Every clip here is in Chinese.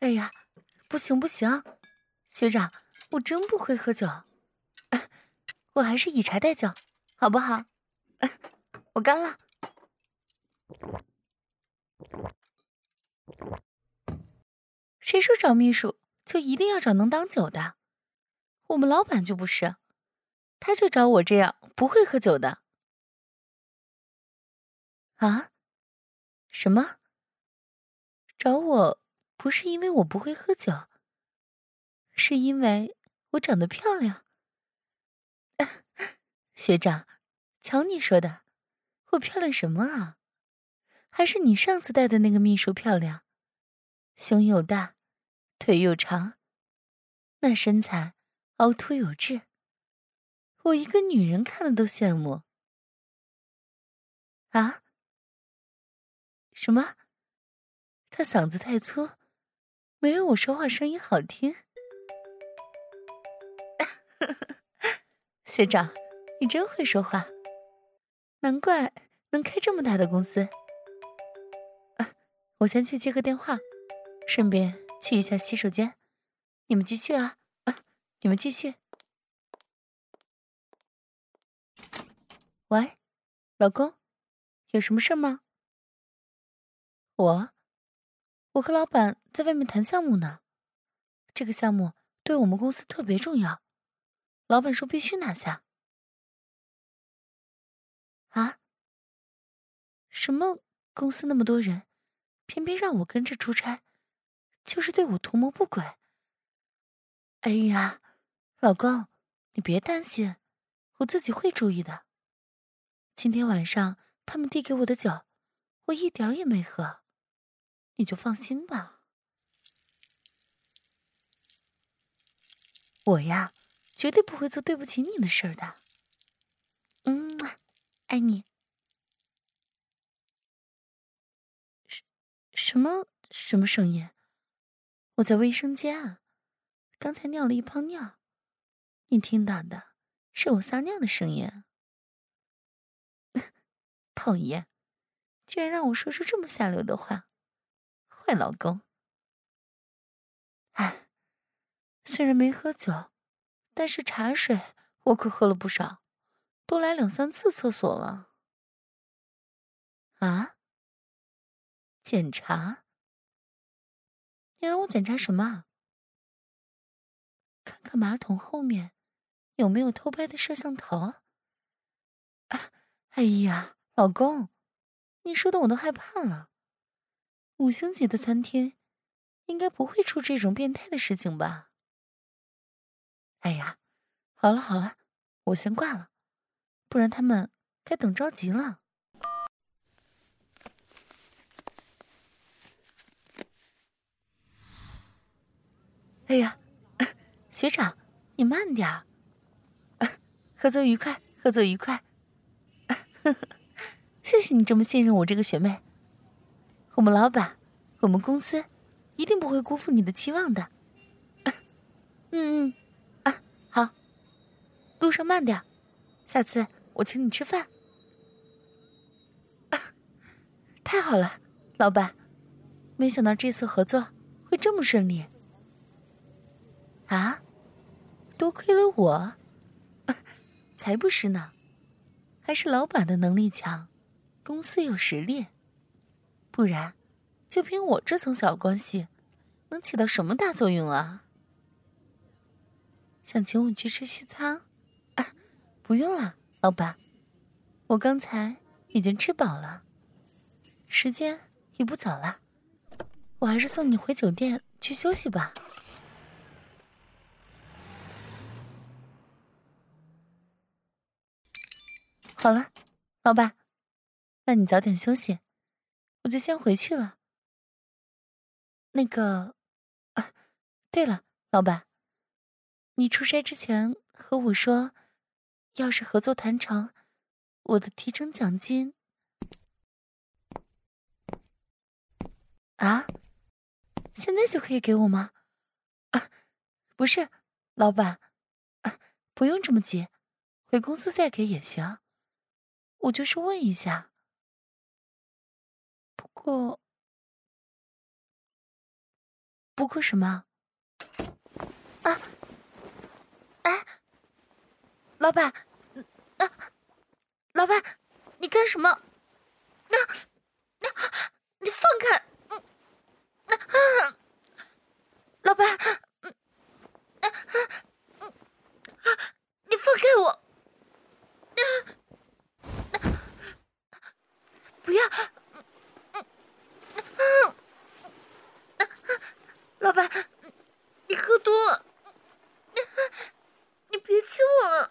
哎呀，不行不行，学长，我真不会喝酒，我还是以茶代酒，好不好？我干了。谁说找秘书就一定要找能挡酒的？我们老板就不是，他就找我这样不会喝酒的。啊？什么？找我不是因为我不会喝酒，是因为我长得漂亮。学长，瞧你说的，我漂亮什么啊？还是你上次带的那个秘书漂亮，胸又大，腿又长，那身材凹凸有致，我一个女人看了都羡慕。啊？什么？他嗓子太粗，没有我说话声音好听。学长，你真会说话，难怪能开这么大的公司。我先去接个电话，顺便去一下洗手间。你们继续啊，你们继续。喂，老公，有什么事吗？我和老板在外面谈项目呢，这个项目对我们公司特别重要，老板说必须拿下。啊？什么公司那么多人，偏偏让我跟着出差，就是对我图谋不轨。哎呀，老公，你别担心，我自己会注意的。今天晚上他们递给我的酒，我一点儿也没喝，你就放心吧。我呀，绝对不会做对不起你的事儿的。爱你。什么声音？我在卫生间啊，刚才尿了一泡尿，你听到的是我撒尿的声音。讨厌，居然让我说出这么下流的话，坏老公。唉，虽然没喝酒，但是茶水我可喝了不少，都来2、3次厕所了。啊？检查？你让我检查什么啊？看看马桶后面有没有偷拍的摄像头。哎呀，老公，你说的我都害怕了。5星级的餐厅应该不会出这种变态的事情吧？哎呀，好了好了，我先挂了，不然他们该等着急了。哎呀，学长，你慢点儿。合作愉快，合作愉快。谢谢你这么信任我这个学妹。我们老板，我们公司一定不会辜负你的期望的。好，路上慢点，下次我请你吃饭。太好了，老板，没想到这次合作会这么顺利。啊？多亏了我？才不是呢，还是老板的能力强，公司有实力，不然就凭我这层小关系，能起到什么大作用啊？想请我去吃西餐？不用了，老板，我刚才已经吃饱了，时间也不早了，我还是送你回酒店去休息吧。好了，老板，那你早点休息，我就先回去了。那个，对了，老板，你出差之前和我说，要是合作谈成，我的提成奖金。啊？现在就可以给我吗？不是，老板，不用这么急，回公司再给也行。我就是问一下。不过， 不过什么？啊！哎，老板，老板，你干什么？你放开！老板，你放开我！不要！老板，你喝多了，你别亲我了。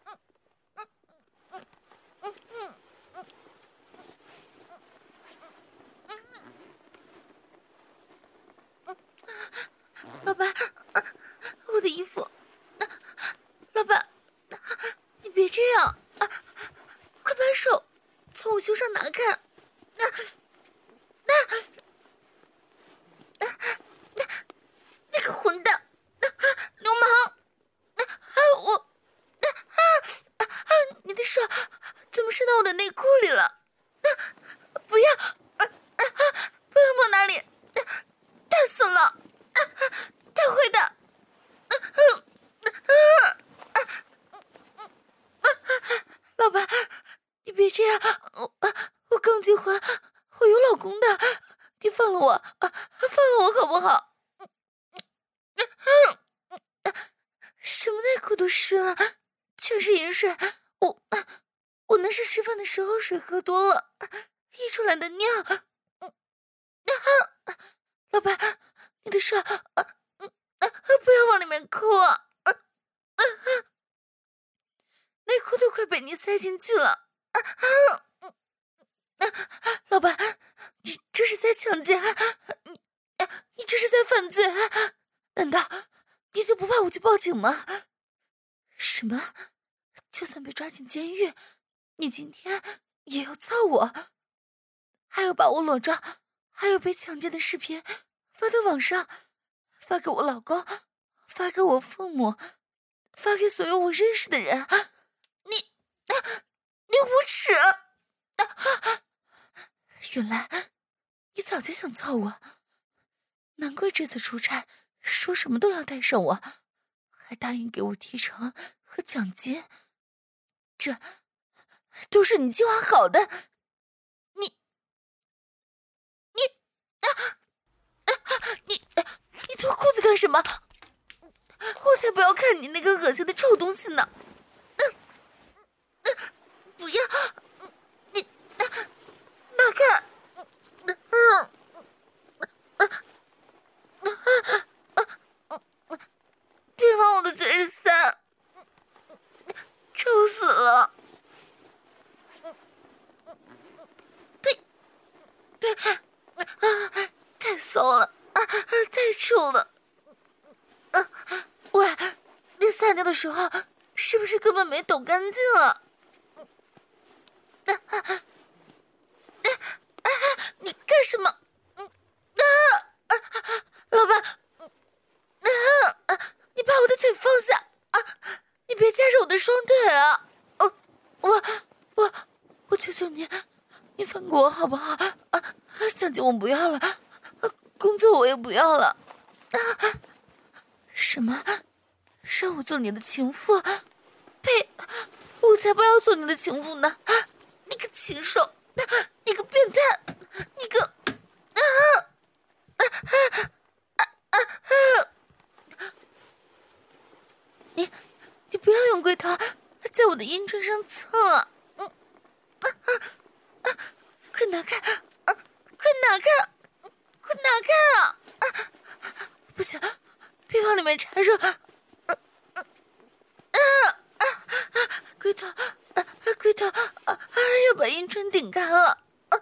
老板，我的衣服，老板，你别这样，快把手从我胸上拿开！那个混蛋，流氓！你的手怎么伸到我的内裤里了？不要，不要摸哪里，烫死了！他会的。老板，你别这样，我刚结婚，我有老公的，你放了我，放了我好不好？什么内裤都湿了，全是盐水，我那是吃饭的时候水喝多了，溢出来的尿。老板，你的手，不要往里面抠啊！内裤都快被你塞进去了。老板，你这是在强奸，你这是在犯罪，难道你就不怕我去报警吗？什么？就算被抓进监狱，你今天也要操我？还要把我裸照，还有被强奸的视频发到网上，发给我老公，发给我父母，发给所有我认识的人。你无耻！原来你早就想操我，难怪这次出差说什么都要带上我，还答应给我提成和奖金，这都是你计划好的。你脱裤子干什么？我才不要看你那个恶心的臭东西呢！不要！你拿开！别往我的嘴里塞，臭死了！太骚了，太臭了！喂，你撒尿的时候是不是根本没抖干净啊？你干什么？老板，你把我的腿放下啊！你别夹着我的双腿啊！我求求你，你放过我好不好？奖金我不要了，工作我也不要了。什么？让我做你的情妇？呸！我才不要做你的情妇呢！你个禽兽！你个变态！你个……你不要用龟头在我的阴唇上蹭！快拿开！快拿开！快拿开啊！不行，别往里面插入！龟头，龟头，要把阴唇顶开了！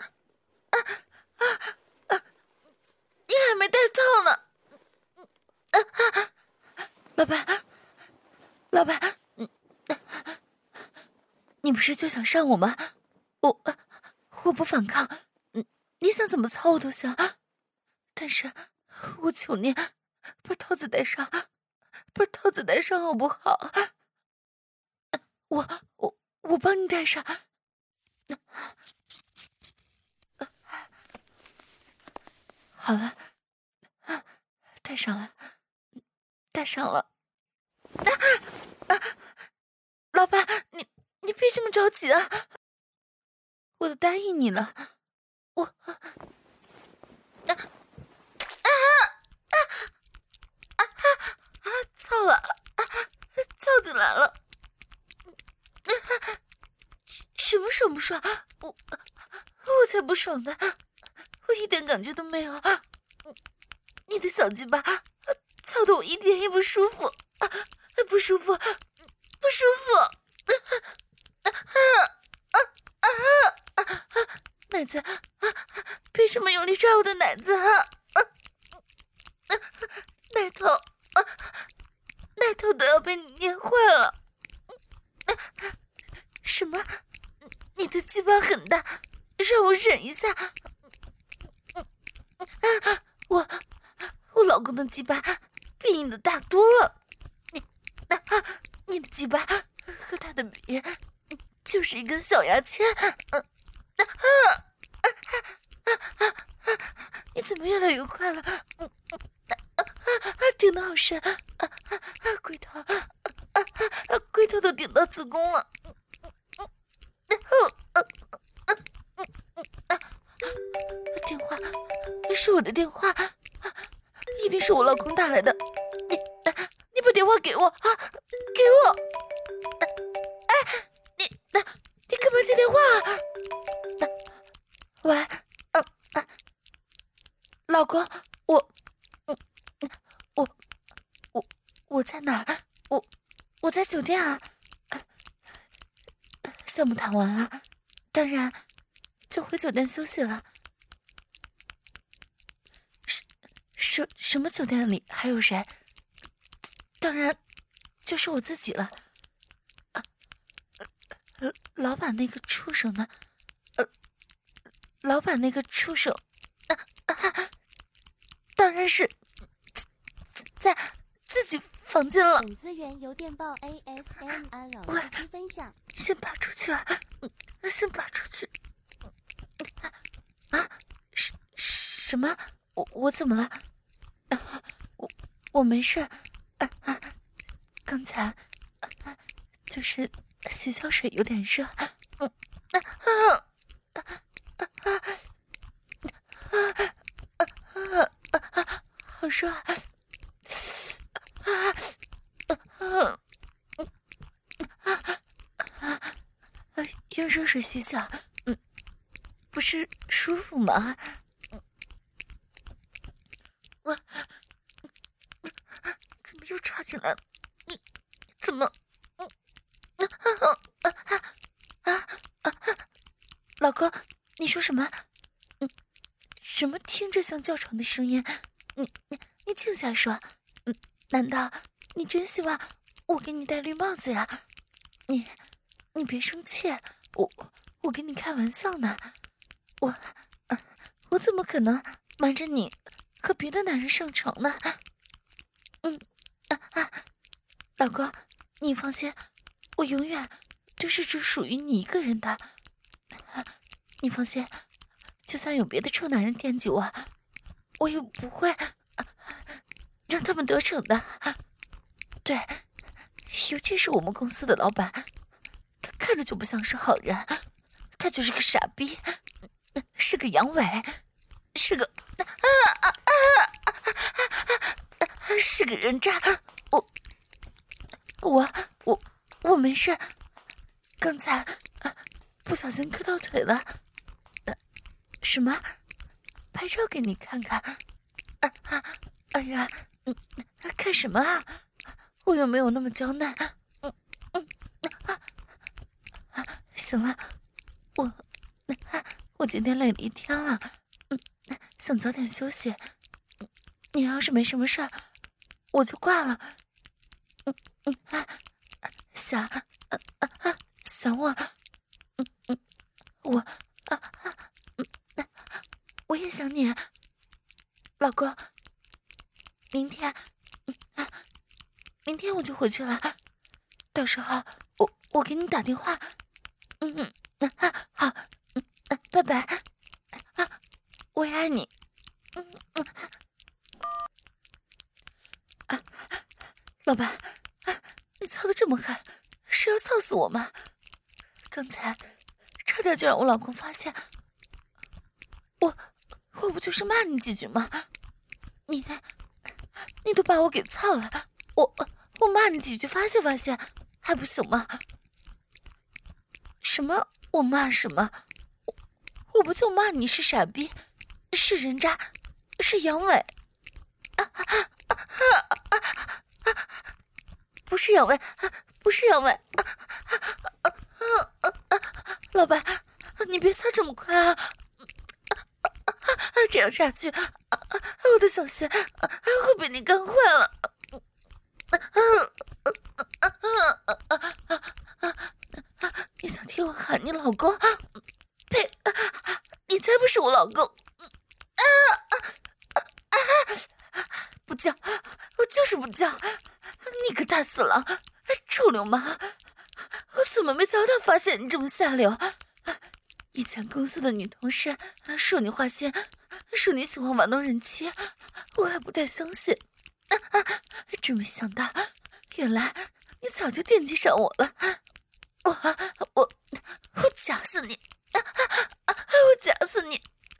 你还没戴套呢！老板，你不是就想上我吗？我不反抗，你想怎么操我都行，但是我求你把套子戴上，把套子戴上好不好？我帮你戴上。好了，戴上了，戴上了。老爸，你别这么着急啊！我都答应你了，我操了，操进来了！什么爽不爽？我才不爽呢！我一点感觉都没有。你的小鸡巴操得我一点也不舒服，不舒服，不舒服！奶子，别这么用力抓我的奶子啊！奶头都要被你捏坏了。什么？你的鸡巴很大，让我忍一下。我老公的鸡巴比你的大多了。你的鸡巴和他的比，就是一根小牙签。你怎么越来越快了？顶得好深，龟头都顶到子宫了。电话，是我的电话，一定是我老公打来的。你把电话给我啊，给我！你干嘛接电话啊？喂，老公，我在哪儿？我在酒店啊。项目谈完了，当然就回酒店休息了。什么酒店里还有谁？当然就是我自己了。老板那个畜生呢？老板那个畜生，当然是在自己房间了。 本资源由电报 ASMR 分享。 先拔出去啊！先拔出去！啊？什么？我怎么了？我没事。刚才就是洗脚水有点热。好热啊！用热水洗脚，不是舒服吗？我怎么又插进来了？怎么？老公，你说什么？什么听着像叫床的声音？你静下说。难道你真希望我给你戴绿帽子呀？你别生气，我跟你开玩笑呢。我怎么可能瞒着你和别的男人上床呢？老公，你放心，我永远都是只属于你一个人的。你放心，就算有别的臭男人惦记我，我也不会让他们得逞的。对，尤其是我们公司的老板，他看着就不像是好人，他就是个傻逼，是个阳痿，是个是个人渣。我没事，刚才不小心磕到腿了。什么？拍照给你看看？哎呀，看什么啊？我又没有那么娇嫩。行了，我今天累了一天了，想早点休息。你要是没什么事儿，我就挂了。想我，我也想你，老公。明天我就回去了，到时候我给你打电话。好，拜拜。我也爱你。 老板，你操得这么狠，是要操死我吗？刚才差点就让我老公发现，我不就是骂你几句吗？你都把我给操了，我骂你几句发泄发泄还不行吗？什么我骂什么？我不就骂你是傻逼，是人渣，是阳痿？不是阳痿，不是阳痿。老板，你别擦这么快啊！这样下去，我的小穴会被你干坏了。你想听我喊你老公？呸！你才不是我老公！不叫，我就是不叫！你个大死狼，臭流氓！我怎么没早点发现你这么下流？以前公司的女同事说你花心，说你喜欢玩弄人妻，我还不太相信。真没想到，原来你早就惦记上我了。我夹死你！我夹死你！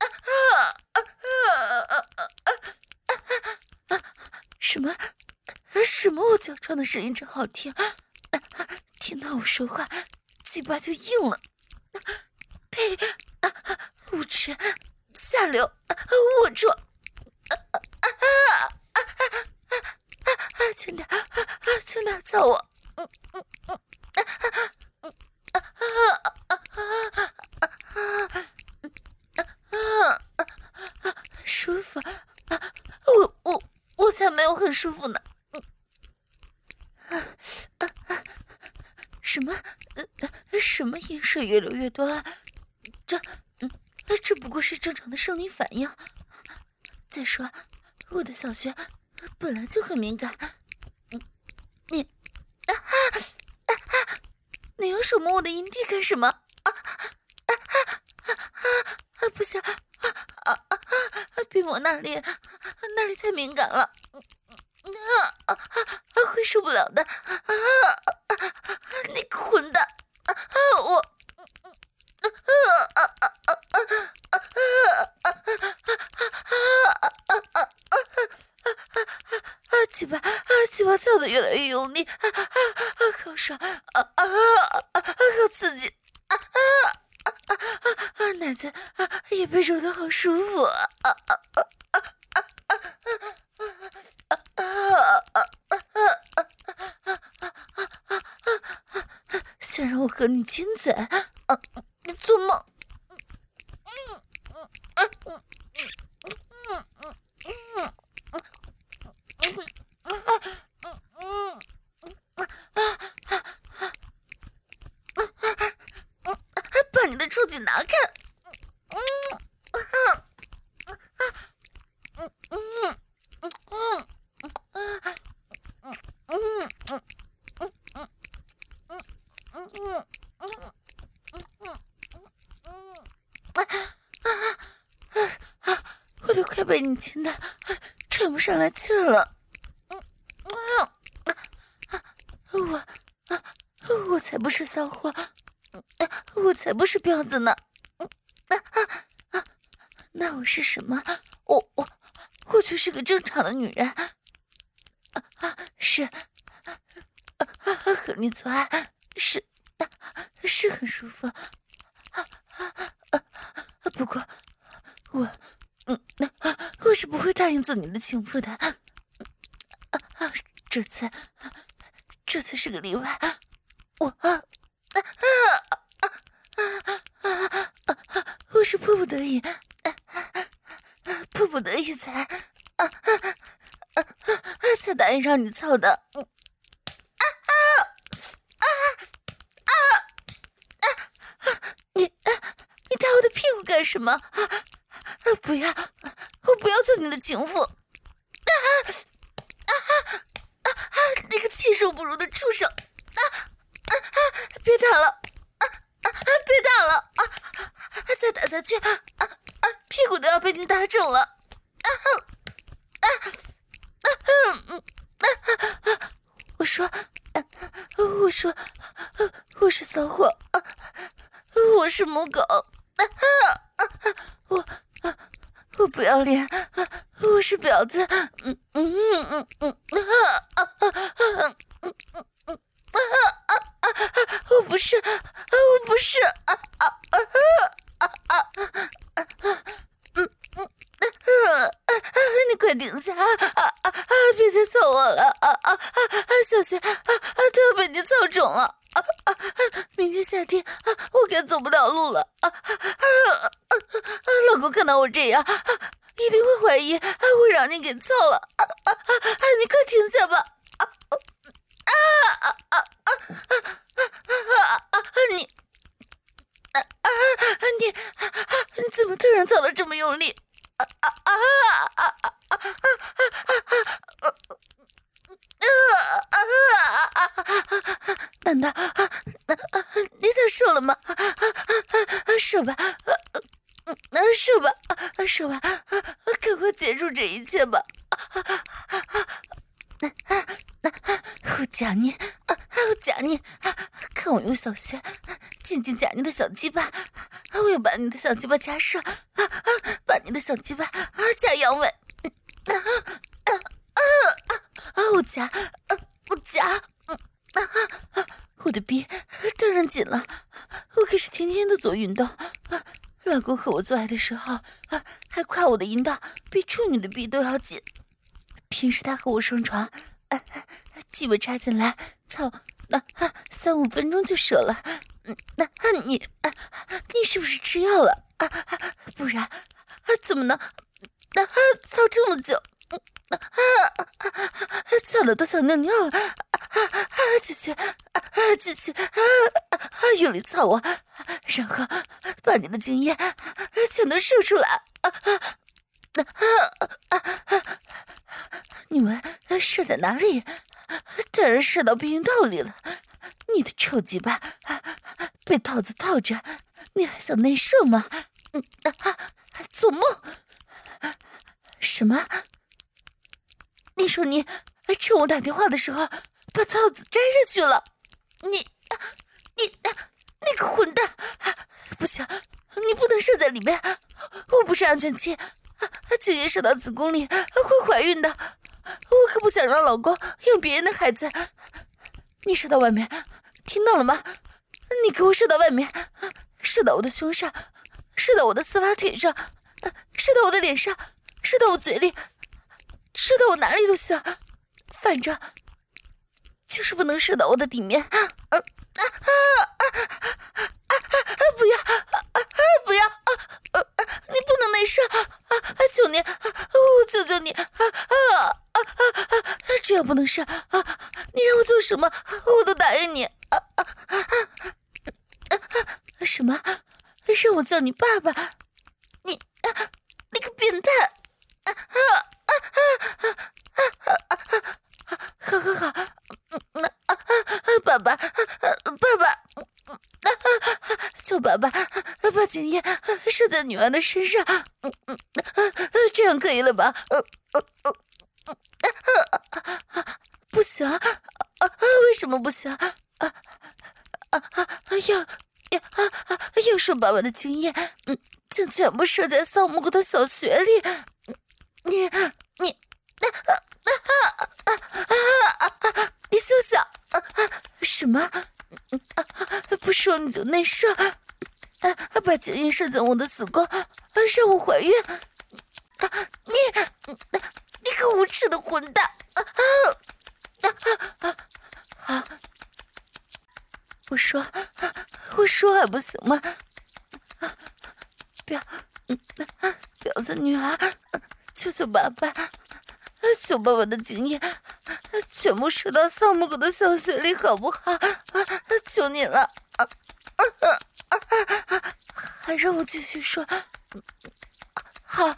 什么？我脚床的声音真好听，听到我说话，鸡巴就硬了。呸！无耻，下流，龌龊！轻点，轻点操我！舒服，我才没有很舒服呢。什么饮水越流越多了？这不过是正常的生理反应。再说，我的小穴本来就很敏感。你用手摸我的阴蒂干什么？不行，别摸那里太敏感了，会受不了的。你个混蛋！鸡巴操得越来越用力，好爽，好刺激，奶子也被揉得好舒服。想让我和你亲嘴？你做梦！把你的触举拿开！我都快被你亲的喘不上来气儿了。我才不是骚货，我才不是婊子呢。那我是什么？我就是个正常的女人。是和你做爱是很舒服。不过我是不会答应做你的情妇的。这次是个例外。我是迫不得已才答应让你操的。你打我的屁股干什么？不要，我不要做你的情妇。那个禽兽不如的畜生！别打了！别打了！再打下去，屁股都要被你打肿了！ 说我是骚货，我是母狗，我不要脸，我是婊子，我不是，你快停下！别再操我了！小雪，都要被你操肿了！明天夏天，我该走不了路了！老公看到我这样，一定会怀疑我让你给操了！你快停下吧！你怎么突然操得这么用力？难道你想射了吗？射吧，射吧，赶快结束这一切吧！我夹你，看我用小穴紧紧夹你的小鸡巴，我要把你的小鸡巴夹射，把你的小鸡巴夹阳痿，我夹，我的逼当然紧了，我可是天天都做运动，老公和我做爱的时候还夸我的阴道比处女的逼都要紧，平时他和我上床，鸡巴插进来，操，3-5分钟就射了。你是不是吃药了？不然怎么能操这么久？操的都想尿尿了！继续，用力操我，然后把你的精液全都射出来。你们射在哪里？当然射到避孕套里了。你的臭鸡巴被套子套着，你还想内射吗？做梦！什么？你说你趁我打电话的时候把套子摘下去了？你个混蛋！不行，你不能射在里面，我不是安全期，精液射到子宫里会怀孕的，我可不想让老公有别人的孩子。你射到外面，听到了吗？你给我射到外面，射到我的胸上，射到我的丝袜腿上，射到我的脸上，射到我嘴里，射到我哪里都行，反正就是不能射到我的底面。不要！你不能内射！求你，我求求你！只要不能射，你让我做什么我都答应你。什么？让我叫你爸爸？你个变态！好，爸爸，求爸爸把精液射在女儿的身上，这样可以了吧？不行，为什么不行？要说爸爸的精液，就全部射在骚蘑菇的小穴里。你休想！什么？不说你就内射，把精液射在我的子宫，让我怀孕？你个无耻的混蛋！好，我说还不行吗？婊子女儿，求求爸爸，求爸爸的精液全部射到骚蘑菇的小穴里，好不好？求你了！还让我继续说？好，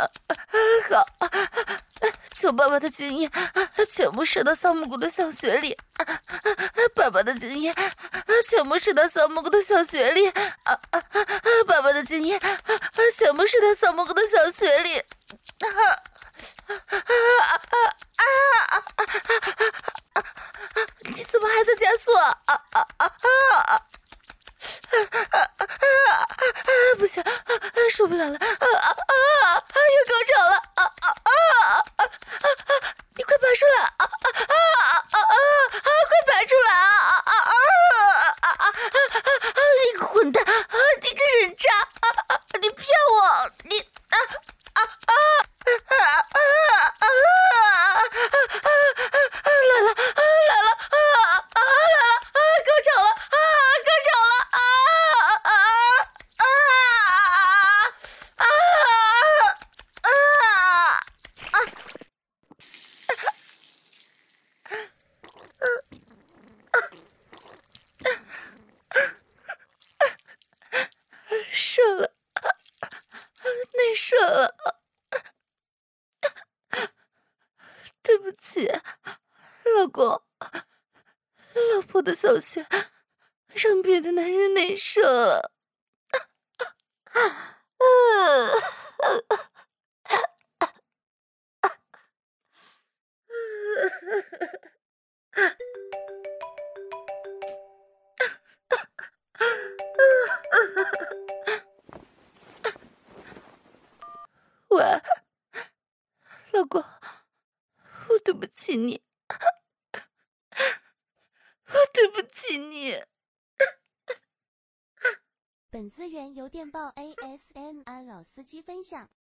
求爸爸的精液全部射到骚蘑菇的小穴里，爸爸的精液全部射到骚蘑菇的小穴里，爸爸的精液全部射到骚蘑菇的小穴里。你怎么还在加速？ 不起，老公，老婆的小穴让别的男人内射了。喂，老公，我对不起你，我对不起你。 本资源由电报 ASMR 老司机分享。